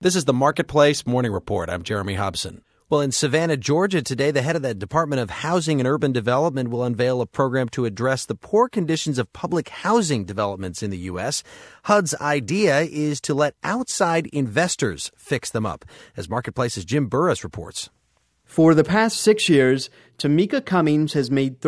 This is the Marketplace Morning Report. I'm Jeremy Hobson. Well, in Savannah, Georgia today, the head of the Department of Housing and Urban Development will unveil a program to address the poor conditions of public housing developments in the U.S. HUD's idea is to let outside investors fix them up, as Marketplace's Jim Burris reports. For the past 6 years, Tamika Cummings has made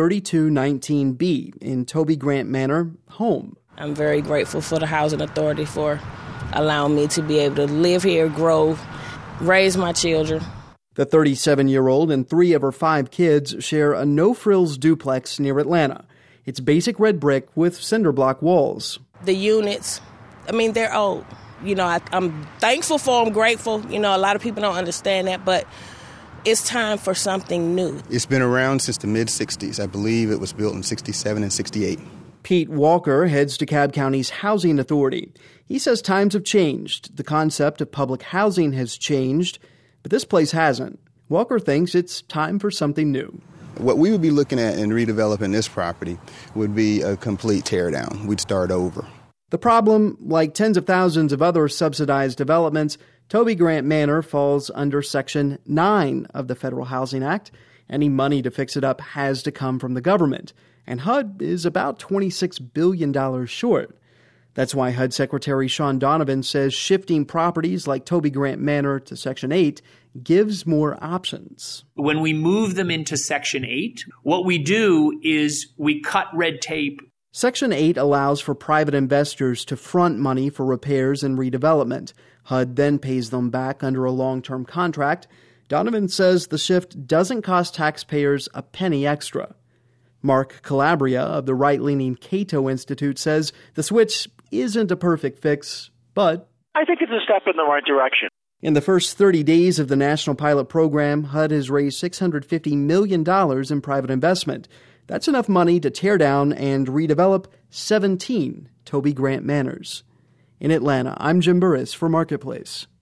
3219B in Toby Grant Manor home. I'm very grateful for the Housing Authority for allowing me to be able to live here, grow, raise my children. The 37-year-old and 3 of her 5 kids share a no-frills duplex near Atlanta. It's basic red brick with cinder block walls. The units, they're old. I'm thankful for them, grateful. A lot of people don't understand that, but it's time for something new. It's been around since the mid-'60s. I believe it was built in 67 and 68. Pete Walker heads DeKalb County's Housing Authority. He says times have changed. The concept of public housing has changed, but this place hasn't. Walker thinks it's time for something new. What we would be looking at in redeveloping this property would be a complete teardown. We'd start over. The problem, like tens of thousands of other subsidized developments, Toby Grant Manor falls under Section 9 of the Federal Housing Act. Any money to fix it up has to come from the government, and HUD is about $26 billion short. That's why HUD Secretary Sean Donovan says shifting properties like Toby Grant Manor to Section 8 gives more options. When we move them into Section 8, what we do is we cut red tape. Section 8 allows for private investors to front money for repairs and redevelopment. HUD then pays them back under a long-term contract. Donovan says the shift doesn't cost taxpayers a penny extra. Mark Calabria of the right-leaning Cato Institute says the switch isn't a perfect fix, but I think it's a step in the right direction. In the first 30 days of the national pilot program, HUD has raised $650 million in private investment. That's enough money to tear down and redevelop 17 Toby Grant Manors. In Atlanta, I'm Jim Burris for Marketplace.